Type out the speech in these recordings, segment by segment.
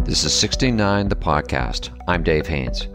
This is 69, the podcast. I'm Dave Haynes.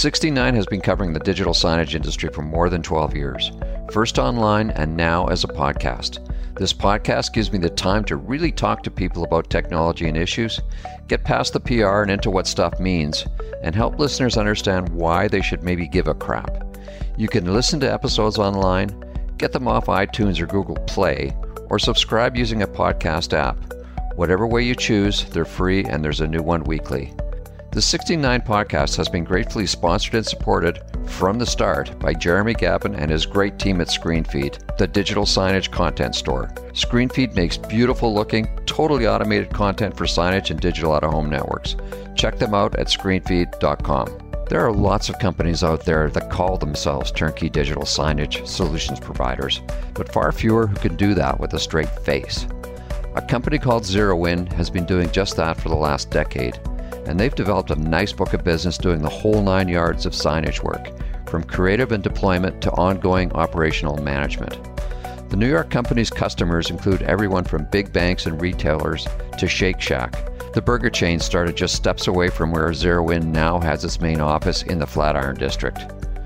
69 has been covering the digital signage industry for more than 12 years, first online and now as a podcast. This podcast gives me the time to really talk to people about technology and issues, get past the PR and into what stuff means, and help listeners understand why they should maybe give a crap. You can listen to episodes online, get them off iTunes or Google Play, or subscribe using a podcast app. Whatever way you choose, they're free and there's a new one weekly. The 69 podcast has been gratefully sponsored and supported from the start by Jeremy Gavin and his great team at ScreenFeed, the digital signage content store. ScreenFeed makes beautiful looking, totally automated content for signage and digital out-of-home networks. Check them out at screenfeed.com. There are lots of companies out there that call themselves turnkey digital signage solutions providers, but far fewer who can do that with a straight face. A company called ZeroIn has been doing just that for the last decade, and they've developed a nice book of business doing the whole 9 yards of signage work, from creative and deployment to ongoing operational management. The New York company's customers include everyone from big banks and retailers to Shake Shack. The burger chain started just steps away from where ZeroIn now has its main office in the Flatiron District.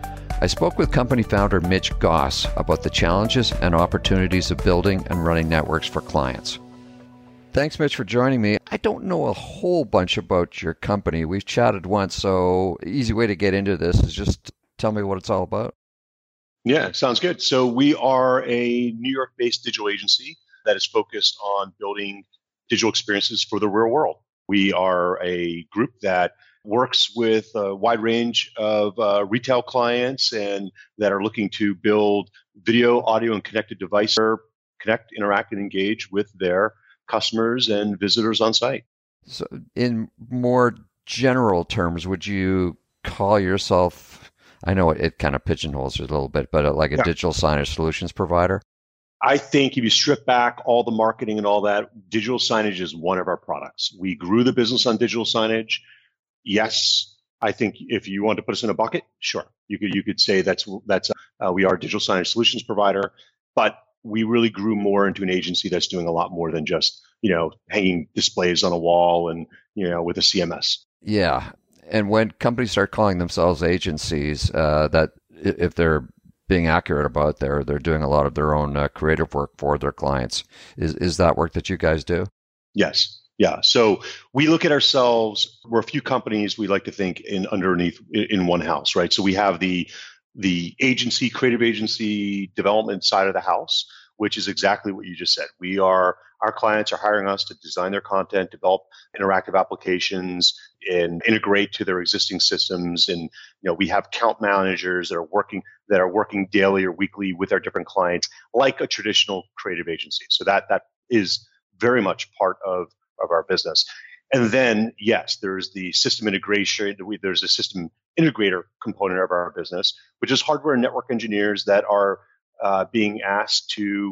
I spoke with company founder Mitch Goss about the challenges and opportunities of building and running networks for clients. Thanks, Mitch, for joining me. I don't know a whole bunch about your company. We've chatted once, so easy way to get into this is just tell me what it's all about. Yeah, sounds good. So we are a New York-based digital agency that is focused on building digital experiences for the real world. We are a group that works with a wide range of retail clients and that are looking to build video, audio, and connected devices, connect, interact, and engage with their customers and visitors on site. So in more general terms, would you call yourself, I know it kind of pigeonholes it a little bit, but like a digital signage solutions provider? I think if you strip back all the marketing and all that, digital signage is one of our products. We grew the business on digital signage. Yes, I think if you want to put us in a bucket, sure. You could say we are a digital signage solutions provider, but we really grew more into an agency that's doing a lot more than just, hanging displays on a wall and, with a CMS. Yeah. And when companies start calling themselves agencies, that if they're being accurate about they're doing a lot of their own creative work for their clients. Is that work that you guys do? Yes. Yeah. So we look at ourselves, we're a few companies we like to think underneath in one house, right? So we have the agency, creative agency development side of the house, which is exactly what you just said. Our clients are hiring us to design their content, develop interactive applications, and integrate to their existing systems. And we have account managers that are working daily or weekly with our different clients, like a traditional creative agency. So that is very much part of our business. And then, yes, there's the system integration. There's a system integrator component of our business, which is hardware and network engineers that are being asked to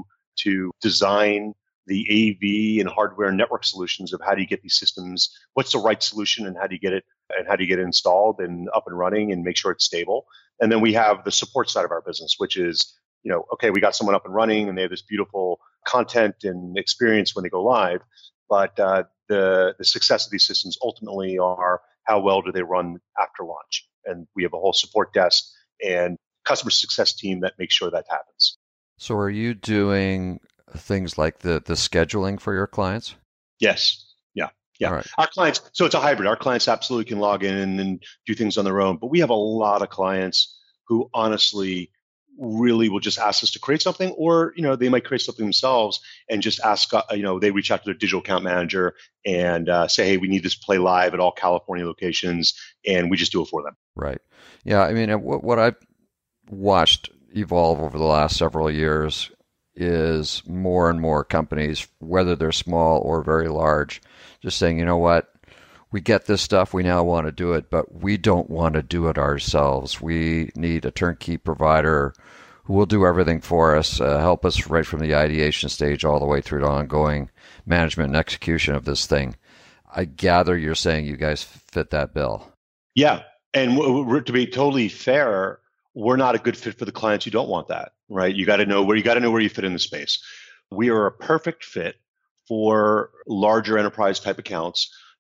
design the AV and hardware and network solutions of how do you get these systems, what's the right solution and how do you get it installed and up and running and make sure it's stable. And then we have the support side of our business, which is, okay, we got someone up and running and they have this beautiful content and experience when they go live. But the success of these systems ultimately are how well do they run after launch. And we have a whole support desk and customer success team that makes sure that happens. So are you doing things like the scheduling for your clients? Yes. Yeah. Right. Our clients, so it's a hybrid. Our clients absolutely can log in and do things on their own. But we have a lot of clients who honestly really will just ask us to create something, or, they might create something themselves and just ask, they reach out to their digital account manager and say, hey, we need this to play live at all California locations. And we just do it for them. Right. Yeah. I mean, what I've watched evolve over the last several years is more and more companies, whether they're small or very large, just saying, you know what, we get this stuff, we now want to do it, but we don't want to do it ourselves. We need a turnkey provider who will do everything for us, help us right from the ideation stage all the way through to ongoing management and execution of this thing. I gather you're saying you guys fit that bill. Yeah. And to be totally fair, we're not a good fit for the clients who don't want that, right? You got to know where you fit in the space. We are a perfect fit for larger enterprise type accounts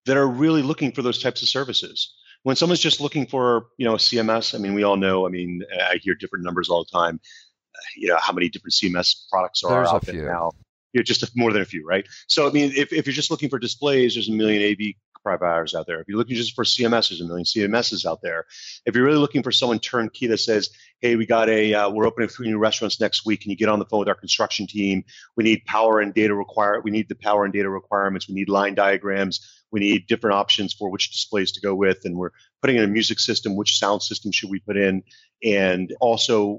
that are really looking for those types of services. When someone's just looking for, a CMS, I mean, we all know, I mean, I hear different numbers all the time, how many different CMS products are There's a out there few. now. Just more than a few, right? So, I mean, if you're just looking for displays, there's a million AV providers out there. If you're looking just for CMS, there's a million CMSs out there. If you're really looking for someone turnkey that says, hey, we're opening 3 new restaurants next week, and you get on the phone with our construction team, we need we need the power and data requirements, we need line diagrams, we need different options for which displays to go with, and we're putting in a music system, which sound system should we put in? And also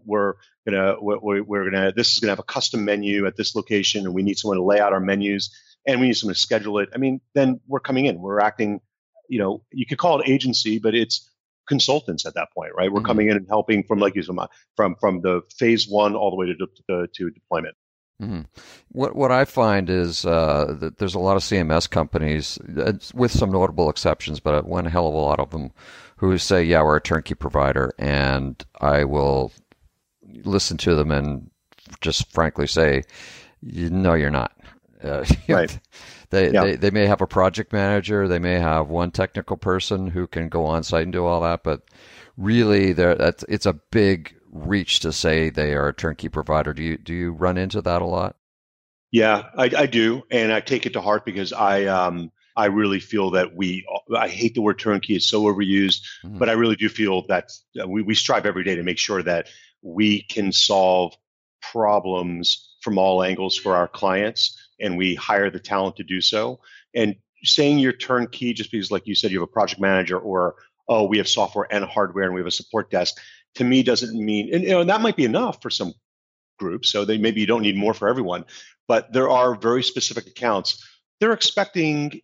this is gonna have a custom menu at this location, and we need someone to lay out our menus, and we need someone to schedule it. I mean, then we're coming in, we're acting, you could call it agency, but it's consultants at that point, right? We're coming in and helping from, like you said, from the phase 1 all the way to deployment. Mm-hmm. What I find is that there's a lot of CMS companies, with some notable exceptions, but one hell of a lot of them, who say, yeah, we're a turnkey provider, and I will listen to them and just frankly say, no, you're not. Right. They may have a project manager, they may have one technical person who can go on site and do all that, but really it's a big reach to say they are a turnkey provider. Do you run into that a lot? Yeah, I do, and I take it to heart because I really feel that I hate the word turnkey; it's so overused, but I really do feel that we strive every day to make sure that we can solve problems from all angles for our clients, and we hire the talent to do so. And saying you're turnkey just because, like you said, you have a project manager, or we have software and hardware and we have a support desk, to me doesn't mean, and that might be enough for some groups. So maybe you don't need more for everyone, but there are very specific accounts. They're expecting,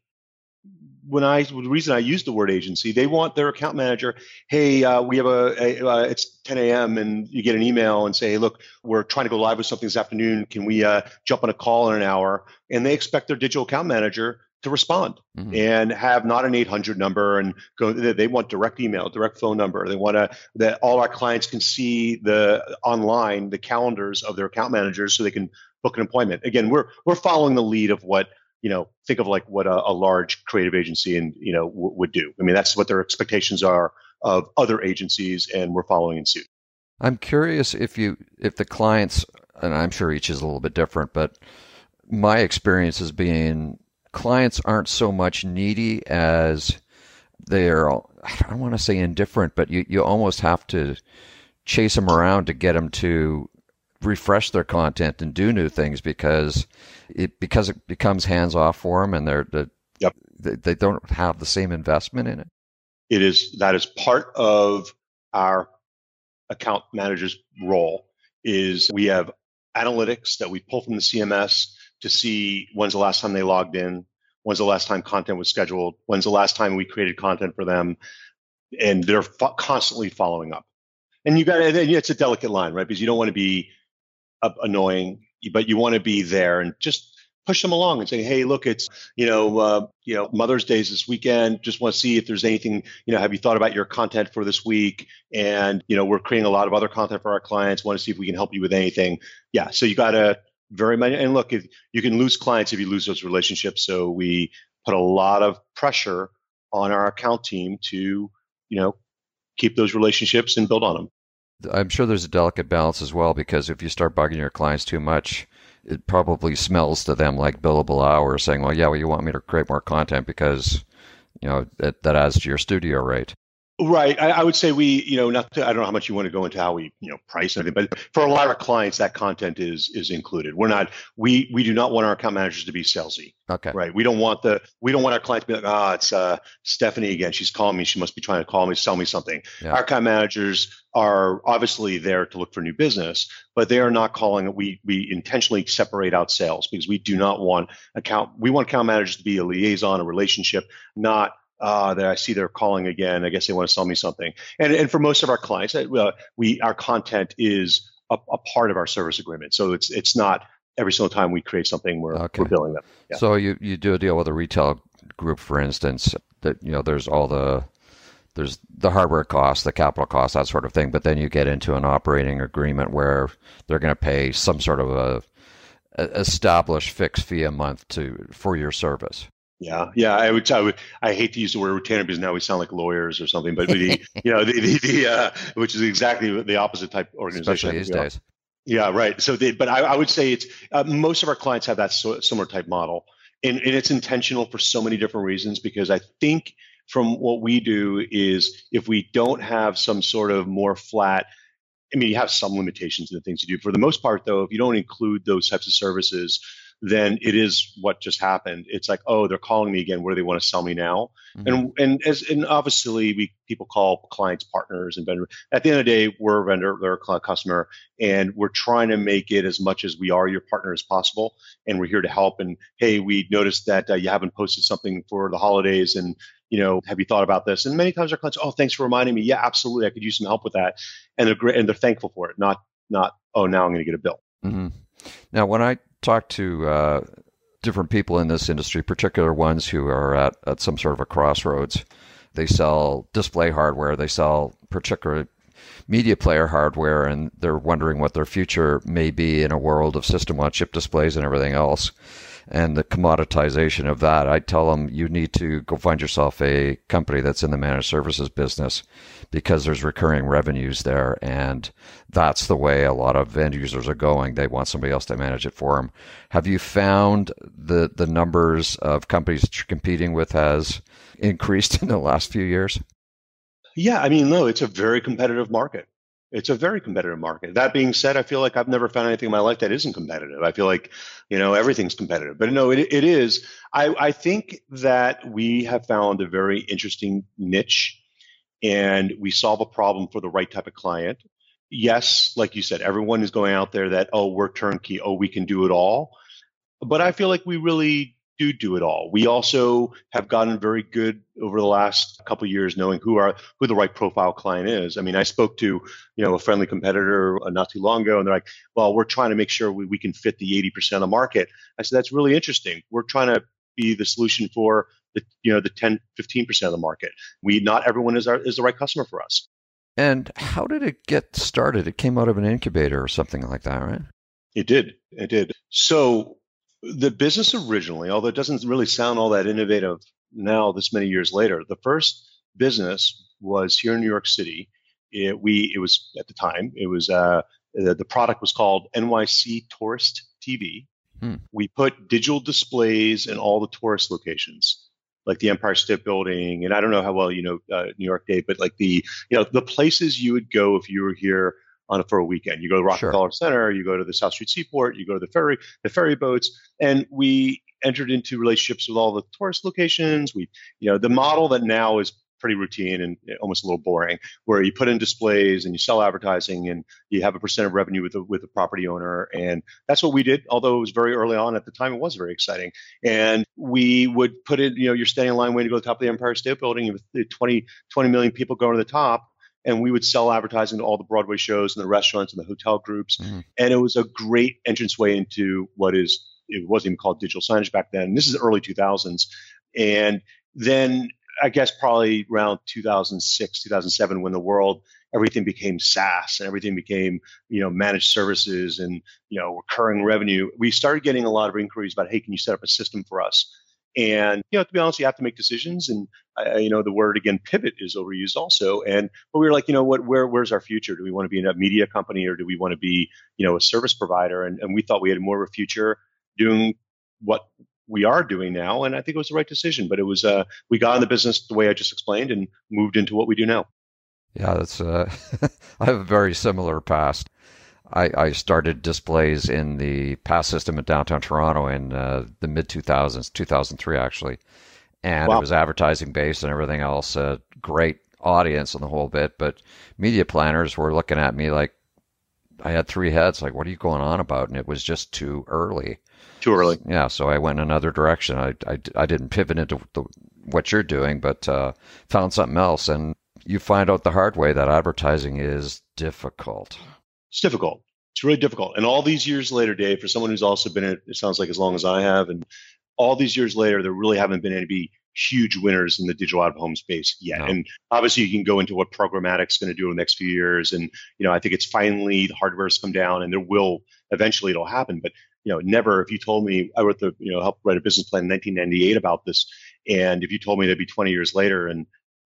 the reason I use the word agency, they want their account manager, hey, we have it's 10 a.m. and you get an email and say, hey, look, we're trying to go live with something this afternoon. Can we jump on a call in an hour? And they expect their digital account manager to respond and have not an 800 number and go. They want direct email, direct phone number. They want that all our clients can see online the calendars of their account managers so they can book an appointment. Again, we're following the lead of what, think of like what a large creative agency would do. I mean, that's what their expectations are of other agencies, and we're following in suit. I'm curious if the clients, and I'm sure each is a little bit different, but my experience is being clients aren't so much needy as they're, I don't want to say indifferent, but you almost have to chase them around to get them to refresh their content and do new things because it becomes hands off for them, and they don't have the same investment in it. That is part of our account manager's role. Is we have analytics that we pull from the CMS to see when's the last time they logged in, when's the last time content was scheduled, when's the last time we created content for them, and they're constantly following up. And it's a delicate line, right? Because you don't want to be annoying, but you want to be there and just push them along and say, hey, look, it's Mother's Day is this weekend. Just want to see if there's anything. Have you thought about your content for this week? And we're creating a lot of other content for our clients. Want to see if we can help you with anything. Yeah. So you got to very much. And look, if you can lose clients if you lose those relationships. So we put a lot of pressure on our account team to keep those relationships and build on them. I'm sure there's a delicate balance as well, because if you start bugging your clients too much, it probably smells to them like billable hours, saying, well, you want me to create more content because, that adds to your studio rate. Right. I would say I don't know how much you want to go into how we, price anything, but for a lot of our clients, that content is included. We do not want our account managers to be salesy. Okay. Right. We don't want our clients to be like, it's Stephanie again. She's calling me. She must be trying to call me, sell me something. Yeah. Our account managers are obviously there to look for new business, but they are not calling. We intentionally separate out sales because we do not want we want account managers to be a liaison, a relationship, not that I see they're calling again. I guess they want to sell me something. And for most of our clients, our content is a part of our service agreement. So it's not every single time we create something we're billing them. Yeah. So you do a deal with a retail group, for instance, that there's the hardware costs, the capital costs, that sort of thing. But then you get into an operating agreement where they're going to pay some sort of a established fixed fee a month for your service. Yeah. I hate to use the word retainer because now we sound like lawyers or something. But which is exactly the opposite type of organization. Especially these days. Yeah, right. But I would say it's most of our clients have that similar type model, and it's intentional for so many different reasons. Because I think from what we do is if we don't have some sort of more flat, I mean, you have some limitations in the things you do. For the most part, though, if you don't include those types of services, then it is what just happened. It's like, oh, they're calling me again. What do they want to sell me now? Mm-hmm. And obviously, people call clients partners and vendor. At the end of the day, we're a vendor, they're a customer, and we're trying to make it as much as we are your partner as possible. And we're here to help. And hey, we noticed that you haven't posted something for the holidays, and have you thought about this? And many times our clients, oh, thanks for reminding me. Yeah, absolutely, I could use some help with that. And they're great, and they're thankful for it. Not, oh, now I'm going to get a bill. Mm-hmm. Now, when I talk to different people in this industry, particular ones who are at some sort of a crossroads, they sell display hardware, they sell particular media player hardware, and they're wondering what their future may be in a world of system-on-chip displays and everything else. And the commoditization of that, I tell them you need to go find yourself a company that's in the managed services business because there's recurring revenues there. And that's the way a lot of end users are going. They want somebody else to manage it for them. Have you found the numbers of companies that you're competing with has increased in the last few years? Yeah, I mean, no, it's a very competitive market. It's a very competitive market. That being said, I feel like I've never found anything in my life that isn't competitive. I feel like, everything's competitive. But no, it is. I think that we have found a very interesting niche, and we solve a problem for the right type of client. Yes, like you said, everyone is going out there that, oh, we're turnkey. Oh, we can do it all. But I feel like we really do it all. We also have gotten very good over the last couple of years knowing who the right profile client is. I mean, I spoke to a friendly competitor not too long ago, and they're like, "Well, we're trying to make sure we can fit the 80% of the market." I said, "That's really interesting. We're trying to be the solution for the 10-15% of the market. Not everyone is the right customer for us." And how did it get started? It came out of an incubator or something like that, right? It did. It did. So the business originally, although it doesn't really sound all that innovative now, this many years later, the first business was here in New York City. It was at the time. It was the product was called NYC Tourist TV. We put digital displays in all the tourist locations, like the Empire State Building, and I don't know how well New York, Dave, but like the places you would go if you were here for a weekend. You go to Rockefeller Center, you go to the South Street Seaport, you go to the ferry boats, and we entered into relationships with all the tourist locations. The model that now is pretty routine and almost a little boring, where you put in displays and you sell advertising and you have a percent of revenue with the property owner, and that's what we did. Although it was very early on at the time, it was very exciting, and we would put it. You're standing in line waiting to go to the top of the Empire State Building with 20 million people going to the top. And we would sell advertising to all the Broadway shows and the restaurants and the hotel groups. Mm-hmm. And it was a great entranceway into it wasn't even called digital signage back then. This is the early 2000s. And then I guess probably around 2006, 2007, when everything became SaaS and everything became, managed services and, recurring revenue, we started getting a lot of inquiries about, hey, can you set up a system for us? And, to be honest, you have to make decisions. And, the word, again, pivot is overused also. But we were like, where's our future? Do we want to be in a media company or do we want to be, a service provider? And we thought we had more of a future doing what we are doing now. And I think it was the right decision. But it was, we got in the business the way I just explained and moved into what we do now. Yeah, that's, I have a very similar past. I started displays in the PAS system in downtown Toronto in the mid-2000s, 2003 actually. And It was advertising based and everything else, a great audience and the whole bit. But media planners were looking at me like I had three heads, like, what are you going on about? And it was just too early. Too early. Yeah, so I went in another direction. I didn't pivot into what you're doing, but found something else. And you find out the hard way that advertising is difficult. It's difficult. It's really difficult. And all these years later, Dave, for someone who's also been in it sounds like as long as I have, and all these years later, there really haven't been any huge winners in the digital out-of-home space yet. No. And obviously, you can go into what programmatic's going to do in the next few years. And, I think it's finally the hardware's come down and it'll happen. But never, if you told me I wrote helped write a business plan in 1998 about this, and if you told me that'd be 20 years later and,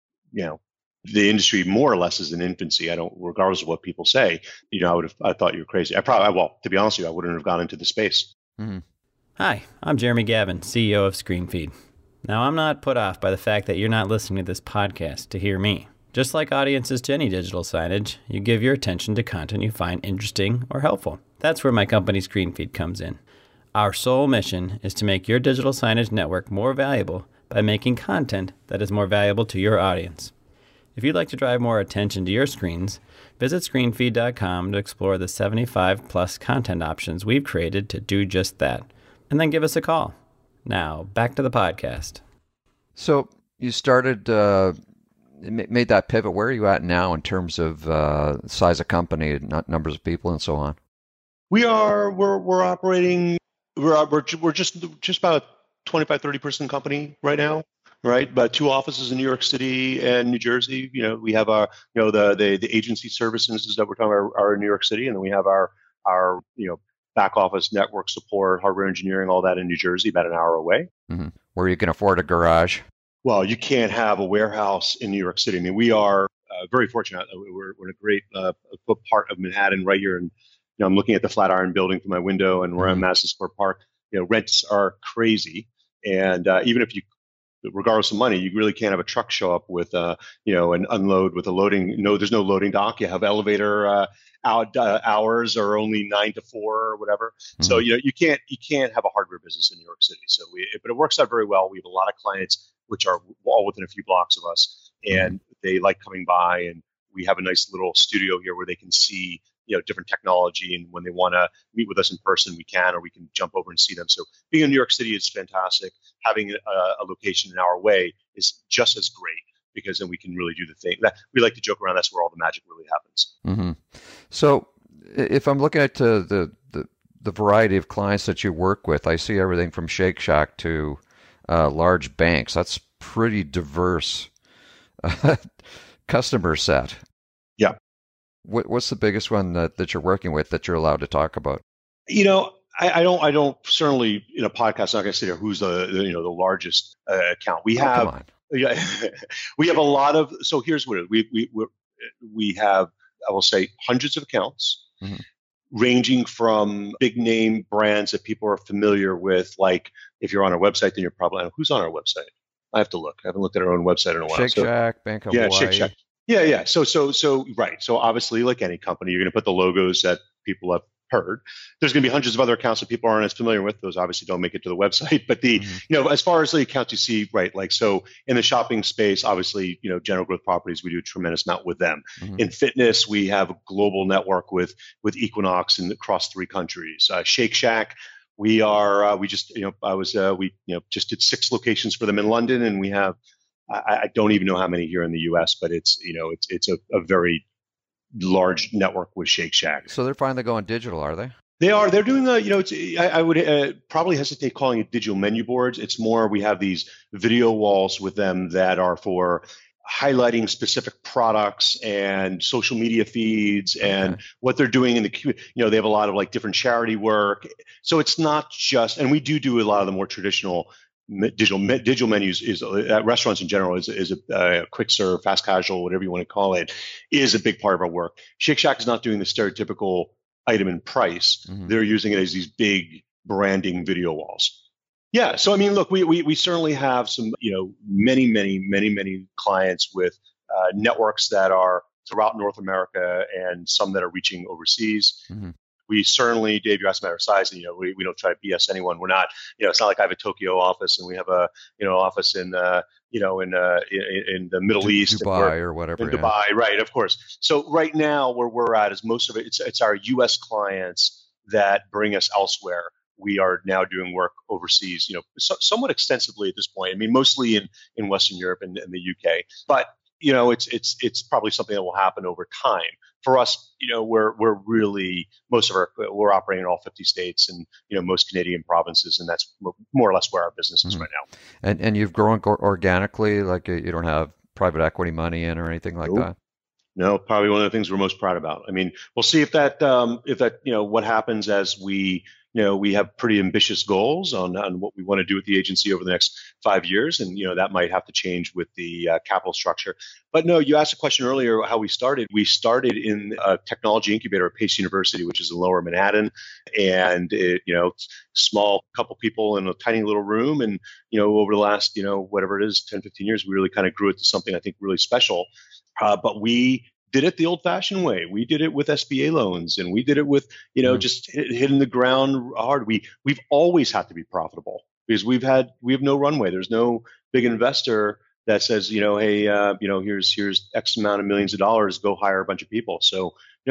the industry more or less is in infancy, regardless of what people say, I thought you were crazy. To be honest with you, I wouldn't have gone into the space. Mm-hmm. Hi, I'm Jeremy Gavin, CEO of ScreenFeed. Now, I'm not put off by the fact that you're not listening to this podcast to hear me. Just like audiences to any digital signage, you give your attention to content you find interesting or helpful. That's where my company ScreenFeed comes in. Our sole mission is to make your digital signage network more valuable by making content that is more valuable to your audience. If you'd like to drive more attention to your screens, visit screenfeed.com to explore the 75-plus content options we've created to do just that. And then give us a call. Now, back to the podcast. So you started, made that pivot. Where are you at now in terms of size of company, numbers of people, and so on? We're operating. We're just about a 25-30 person company right now. Right, but 2 offices in New York City and New Jersey. We have our, the agency services that we're talking about are in New York City, and then we have our back office network support, hardware engineering, all that in New Jersey, about an hour away. Mm-hmm. Where you can afford a garage. Well, you can't have a warehouse in New York City. I mean, we are very fortunate. We're in a great part of Manhattan, right here, and I'm looking at the Flatiron Building from my window, and we're on Madison Square Park. Rents are crazy, and even if you regardless of money, you really can't have a truck show up with, an unload with a loading. No, there's no loading dock. You have elevator hours are only 9 to 4 or whatever. Mm-hmm. So you can't have a hardware business in New York City. But it works out very well. We have a lot of clients which are all within a few blocks of us, and they like coming by. And we have a nice little studio here where they can see different technology, and when they want to meet with us in person, we can, or we can jump over and see them. So being in New York City is fantastic. Having a location in our way is just as great, because then we can really do the thing that we like to joke around. That's where all the magic really happens. Mm-hmm. So if I'm looking at the variety of clients that you work with, I see everything from Shake Shack to large banks. That's pretty diverse customer set. Yeah. What's the biggest one that you're working with that you're allowed to talk about? I don't certainly in a podcast. I'm not going to say who's the largest account we have. Come on. Yeah, we have a lot of. So here's what it is. We have, I will say, hundreds of accounts, ranging from big name brands that people are familiar with. Like if you're on our website, then you're probably who's on our website. I have to look. I haven't looked at our own website in a while. Shake Shack, Bank of Hawaii. Shake Shack. Yeah. So right. So obviously, like any company, you're going to put the logos that people have heard. There's going to be hundreds of other accounts that people aren't as familiar with. Those obviously don't make it to the website. But as far as the accounts you see, right, like so in the shopping space, obviously, General Growth Properties, we do a tremendous amount with them. Mm-hmm. In fitness, we have a global network with Equinox and across 3 countries. Shake Shack, we just did 6 locations for them in London, and we have. I don't even know how many here in the U.S., but it's a very large network with Shake Shack. So they're finally going digital, are they? They are. They're doing I would probably hesitate calling it digital menu boards. It's more we have these video walls with them that are for highlighting specific products and social media feeds and what they're doing in the community. They have a lot of like different charity work. So it's not just, and we do a lot of the more traditional digital menus is restaurants in general is a quick serve, fast casual, whatever you want to call it, is a big part of our work. Shake Shack is not doing the stereotypical item and price. Mm-hmm. They're using it as these big branding video walls. Yeah. So I mean, look, we certainly have some many clients with networks that are throughout North America and some that are reaching overseas. Mm-hmm. We certainly, Dave, you asked about our size, and we don't try to BS anyone. We're not, it's not like I have a Tokyo office and we have a office in the Middle East, Dubai or whatever. In Dubai, right? Of course. So right now, where we're at is most of it. It's our U.S. clients that bring us elsewhere. We are now doing work overseas, somewhat extensively at this point. I mean, mostly in Western Europe and the UK, but it's probably something that will happen over time. For us, we're really we're operating in all 50 states and most Canadian provinces, and that's more or less where our business is right now. And you've grown organically, like you don't have private equity money in or anything like that. No, probably one of the things we're most proud about. I mean, we'll see if that what happens as we we have pretty ambitious goals on what we want to do with the agency over the next 5 years. And, that might have to change with the capital structure. But no, you asked a question earlier how we started. We started in a technology incubator at Pace University, which is in Lower Manhattan. And, small couple people in a tiny little room. And, over the last, whatever it is, 10, 15 years, we really kind of grew it to something I think really special. But we did it the old-fashioned way. We did it with SBA loans, and we did it with, just hitting the ground hard. We've always had to be profitable because we have no runway. There's no big investor that says, hey, here's X amount of millions of dollars, go hire a bunch of people. So,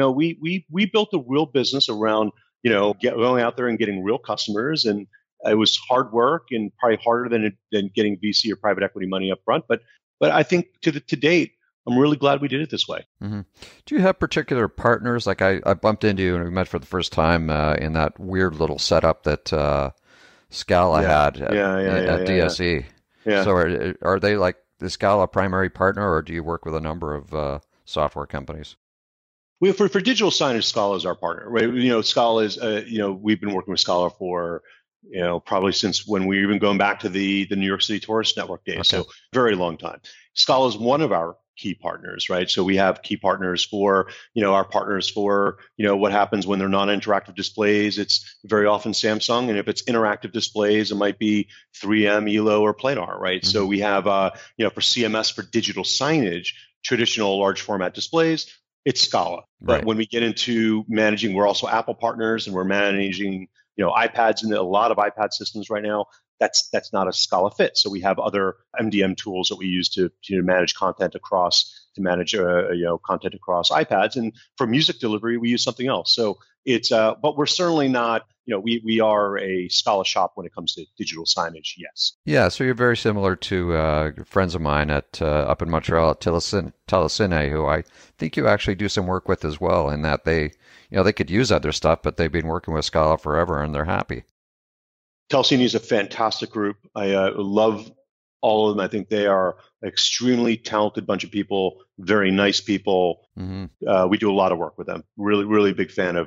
we built a real business around, going out there and getting real customers, and it was hard work and probably harder than getting VC or private equity money up front. But I think to date, I'm really glad we did it this way. Mm-hmm. Do you have particular partners? Like I bumped into you and we met for the first time in that weird little setup that Scala had at DSE. Yeah. So are they like the Scala primary partner, or do you work with a number of software companies? For digital signage, Scala is our partner, right? Scala is, we've been working with Scala for, probably since when we were even going back to the New York City Tourist Network days. Okay. So very long time. Scala is one of our key partners, right? So we have key partners for, our partners for, what happens when they're non-interactive displays. It's very often Samsung. And if it's interactive displays, it might be 3M, Elo, or Planar, right? Mm-hmm. So we have, for CMS, for digital signage, traditional large format displays, it's Scala. But when we get into managing, we're also Apple partners, and we're managing, iPads and a lot of iPad systems right now. That's not a Scala fit. So we have other MDM tools that we use to manage content across content across iPads. And for music delivery, we use something else. So it's but we're certainly not. We are a Scala shop when it comes to digital signage. Yes. Yeah. So you're very similar to friends of mine at up in Montreal at Telecine, who I think you actually do some work with as well. In that they could use other stuff, but they've been working with Scala forever and they're happy. Telecine is a fantastic group. I love all of them. I think they are an extremely talented bunch of people, very nice people. Mm-hmm. We do a lot of work with them. Really, really big fan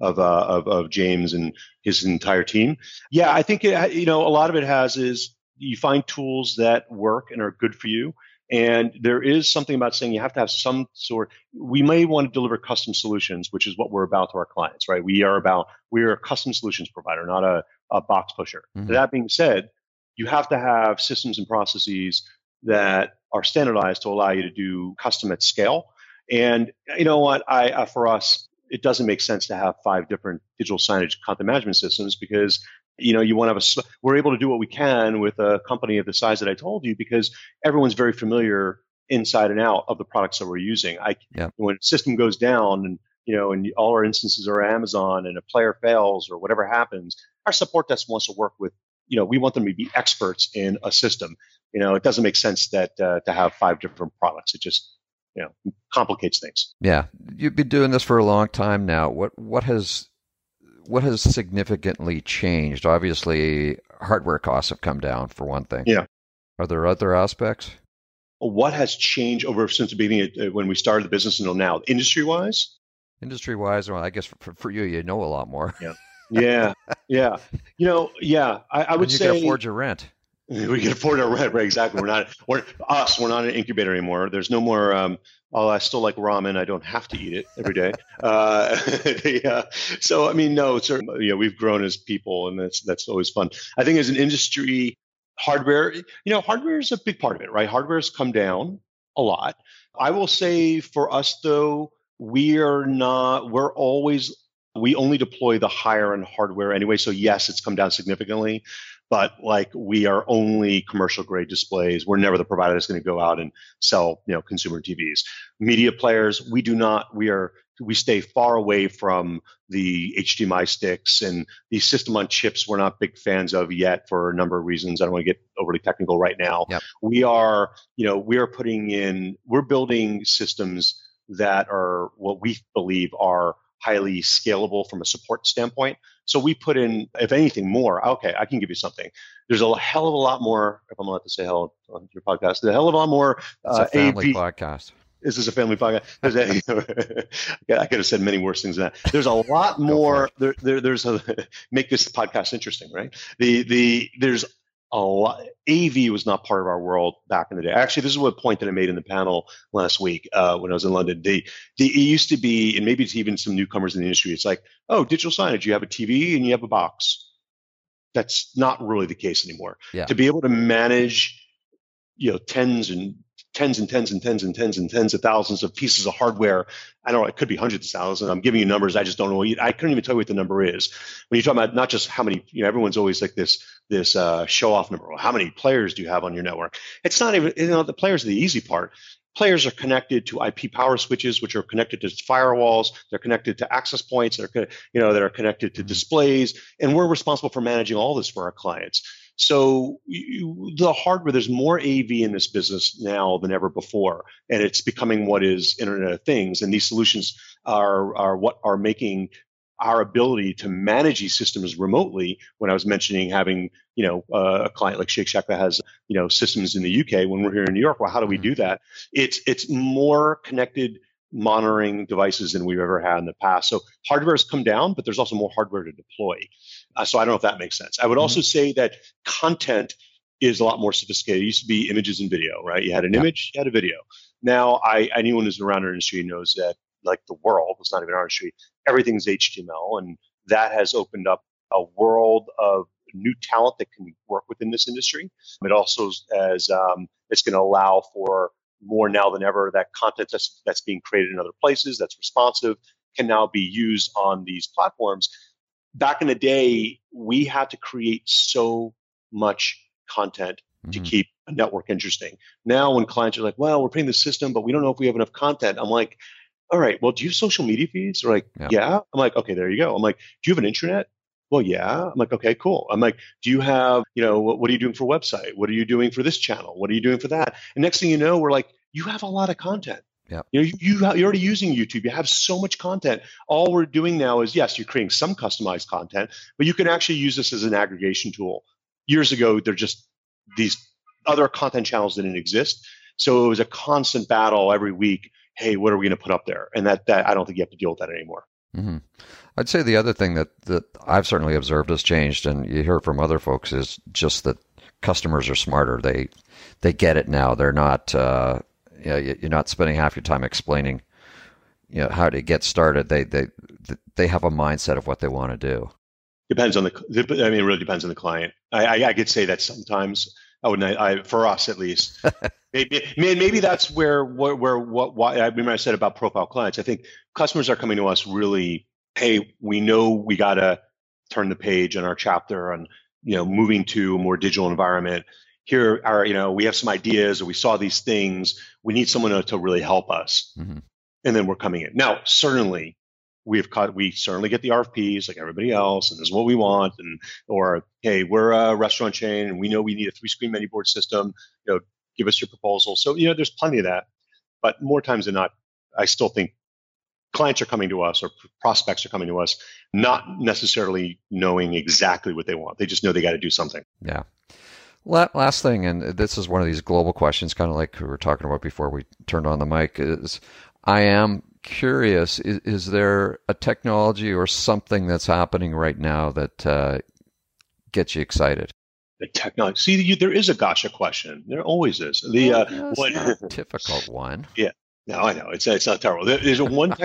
of James and his entire team. Yeah, I think a lot of it is you find tools that work and are good for you. And there is something about saying you have to have some sort. We may want to deliver custom solutions, which is what we're about to our clients, right? We are a custom solutions provider, not a box pusher. Mm-hmm. That being said, you have to have systems and processes that are standardized to allow you to do custom at scale. And you know what? For us, it doesn't make sense to have 5 different digital signage content management systems because you want to have we're able to do what we can with a company of the size that I told you because everyone's very familiar inside and out of the products that we're using. When a system goes down and and all our instances are Amazon and a player fails or whatever happens, our support desk wants to work with, we want them to be experts in a system. It doesn't make sense that to have 5 different products. It just, complicates things. Yeah. You've been doing this for a long time now. What has significantly changed? Obviously, hardware costs have come down for one thing. Yeah. Are there other aspects? What has changed since the beginning when we started the business until now, industry-wise? Industry-wise, well, I guess for you know a lot more. Yeah. Yeah. I would say you can afford your rent. We can afford our rent, right? Exactly. We're not an incubator anymore. There's no more. I still like ramen. I don't have to eat it every day. So I mean, no, certainly, we've grown as people, and that's always fun. I think as an industry, hardware is a big part of it, right? Hardware has come down a lot. I will say for us though, we only deploy the higher end hardware anyway. So yes, it's come down significantly, but we are only commercial grade displays. We're never the provider that's going to go out and sell, consumer TVs. Media players, we do not. We stay far away from the HDMI sticks and the system on chips. We're not big fans of yet for a number of reasons. I don't want to get overly technical right now. Yep. We're building systems that are what we believe are highly scalable from a support standpoint. So we put in, if anything, more. Okay, I can give you something. There's a hell of a lot more, if I'm allowed to say hell on your podcast, a hell of a lot more it's a family podcast. Is this a family podcast? I could have said many worse things than that. There's a lot more. There's a make this podcast interesting, right? There's a lot. AV was not part of our world back in the day. Actually, this is a point that I made in the panel last week when I was in London. It used to be, and maybe it's even some newcomers in the industry. It's like, oh, digital signage. You have a TV and you have a box. That's not really the case anymore. Yeah. To be able to manage, tens of thousands of pieces of hardware. I don't know, it could be hundreds of thousands. I'm giving you numbers. I just don't know. I couldn't even tell you what the number is. When you talk about not just how many, everyone's always like this show off number. Well, how many players do you have on your network? It's not even, the players are the easy part. Players are connected to IP power switches, which are connected to firewalls. They're connected to access points. That are connected to displays, and we're responsible for managing all this for our clients. So the hardware, there's more AV in this business now than ever before, and it's becoming what is Internet of Things. And these solutions are what are making our ability to manage these systems remotely. When I was mentioning having, a client like Shake Shack that has, systems in the UK, when we're here in New York, well, how do we do that? It's more connected monitoring devices than we've ever had in the past. So hardware has come down, but there's also more hardware to deploy. So I don't know if that makes sense. I would also say that content is a lot more sophisticated. It used to be images and video, right? You had an image, you had a video. Now, anyone who's around our industry knows that, like the world, it's not even our industry, everything's HTML, and that has opened up a world of new talent that can work within this industry. It also has, it's going to allow for more now than ever that content that's being created in other places, that's responsive, can now be used on these platforms. Back in the day, we had to create so much content to keep a network interesting. Now, when clients are like, well, we're putting the system, but we don't know if we have enough content, I'm like, all right, well, do you have social media feeds? They're like, yeah. I'm like, okay, there you go. I'm like, do you have an intranet? Well, yeah. I'm like, okay, cool. I'm like, do you have, what are you doing for a website? What are you doing for this channel? What are you doing for that? And next thing you know, we're like, you have a lot of content. Yeah. You're already using YouTube. You have so much content. All we're doing now is, yes, you're creating some customized content, but you can actually use this as an aggregation tool. Years ago, they're just these other content channels didn't exist. So it was a constant battle every week. Hey, what are we going to put up there? And that I don't think you have to deal with that anymore. Mm-hmm. I'd say the other thing that I've certainly observed has changed, and you hear it from other folks, is just that customers are smarter. They get it now. They're not, you're not spending half your time explaining, how to get started. They have a mindset of what they want to do. It really depends on the client. I could say that sometimes. For us at least, maybe that's where what I remember I said about profile clients. I think customers are coming to us really, hey, we know we got to turn the page on our chapter on, moving to a more digital environment. Here are, we have some ideas, or we saw these things. We need someone to really help us, and then we're coming in. Now, certainly, we certainly get the RFPs like everybody else, and this is what we want, or hey, we're a restaurant chain and we know we need a 3-screen menu board system. Give us your proposal. So there's plenty of that, but more times than not, I still think clients are coming to us, or prospects are coming to us, not necessarily knowing exactly what they want. They just know they got to do something. Yeah. Last thing, and this is one of these global questions, kind of like we were talking about before we turned on the mic, is I am curious, is there a technology or something that's happening right now that gets you excited? The technology. See, there is a gotcha question. There always is. It's a difficult one. Yeah. No, I know. It's not terrible. Is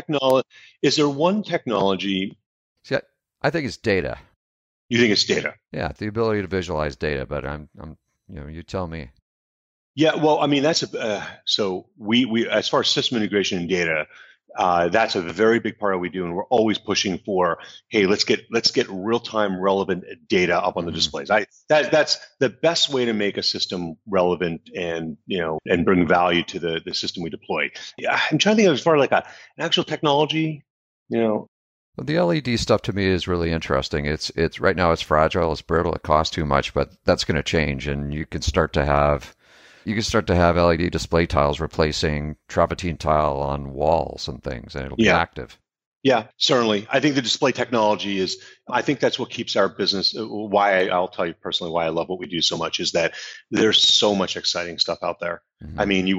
there one technology? See, I think it's data. You think it's data? Yeah, the ability to visualize data, but I'm you tell me. Yeah, well, I mean, that's so we as far as system integration and data, that's a very big part of what we do, and we're always pushing for, hey, let's get real-time relevant data up on the displays. That's the best way to make a system relevant and and bring value to the system we deploy. Yeah, I'm trying to think of as far as like an actual technology, Well, the LED stuff to me is really interesting. It's right now it's fragile, it's brittle, it costs too much, but that's going to change, and you can start to have LED display tiles replacing travertine tile on walls and things, and it'll be active. Yeah, certainly. I think the display technology I think that's what keeps our business. I'll tell you personally why I love what we do so much is that there's so much exciting stuff out there. Mm-hmm. I mean,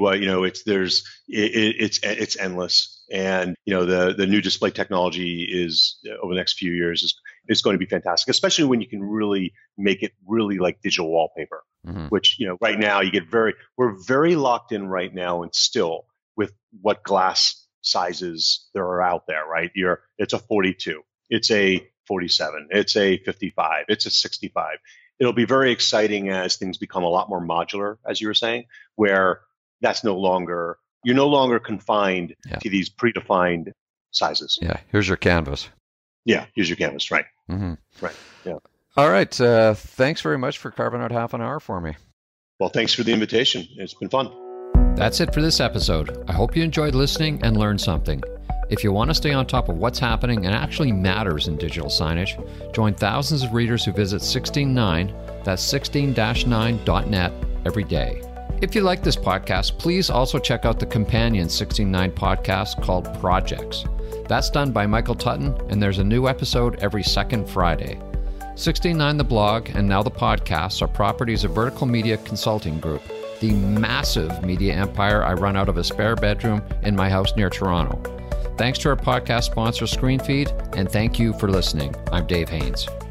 it's endless. And, the new display technology is over the next few years is going to be fantastic, especially when you can really make it really like digital wallpaper, mm-hmm. which, right now we're very locked in right now and still with what glass sizes there are out there, right? It's a 42, it's a 47, it's a 55, it's a 65. It'll be very exciting as things become a lot more modular, as you were saying, where you're no longer confined to these predefined sizes. Yeah, here's your canvas. Yeah, here's your canvas, right? Mm-hmm. Right. Yeah. All right. Thanks very much for carving out half an hour for me. Well, thanks for the invitation. It's been fun. That's it for this episode. I hope you enjoyed listening and learned something. If you want to stay on top of what's happening and actually matters in digital signage, join thousands of readers who visit 16.9, that's 16-9.net every day. If you like this podcast, please also check out the companion 16.9 podcast called Projects. That's done by Michael Tutton, and there's a new episode every second Friday. 16.9 the blog and now the podcast are properties of Vertical Media Consulting Group, the massive media empire I run out of a spare bedroom in my house near Toronto. Thanks to our podcast sponsor, ScreenFeed, and thank you for listening. I'm Dave Haynes.